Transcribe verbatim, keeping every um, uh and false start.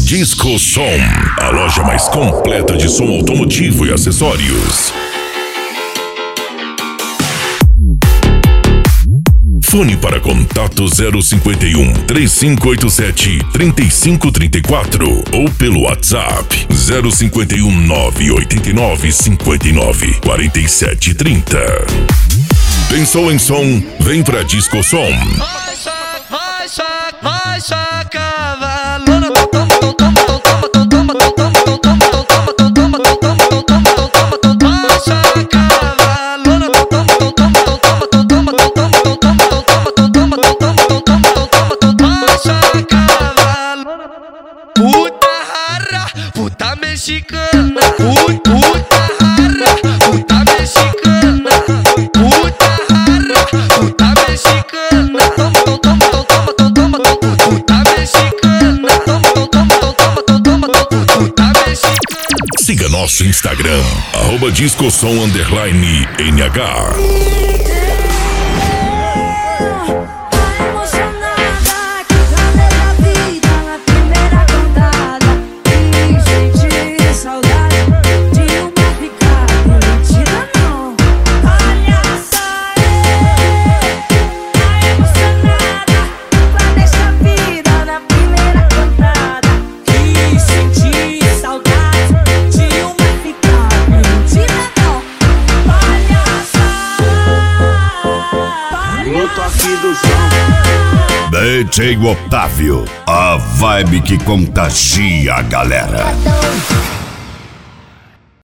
Disco Som, a loja mais completa de som automotivo e acessórios. Fone para contato zero cinquenta e um, três cinco oito sete, três cinco três quatro ou pelo WhatsApp zero cinquenta e um, nove oito nove, cinquenta e nove, quarenta e sete, trinta. Pensou em som? Vem pra Disco Som. Vai, saca, vai, saca, vai, saca, valona, toma, toma, toma, toma, toma, toma, toma, toma, toma, toma, toma, toma, vai, saca, valona, toma, toma, toma, toma, toma, toma, toma, vai, saca, valona. Puta rara, puta mexicana, puta rara, puta mexicana, puta rara, puta mexicana, toma, toma, toma, toma, toma, puta mexicana, toma, toma, toma, toma, puta mexicana. Siga nosso Instagram, arroba discosom underline N H. D J Otávio, a vibe que contagia a galera.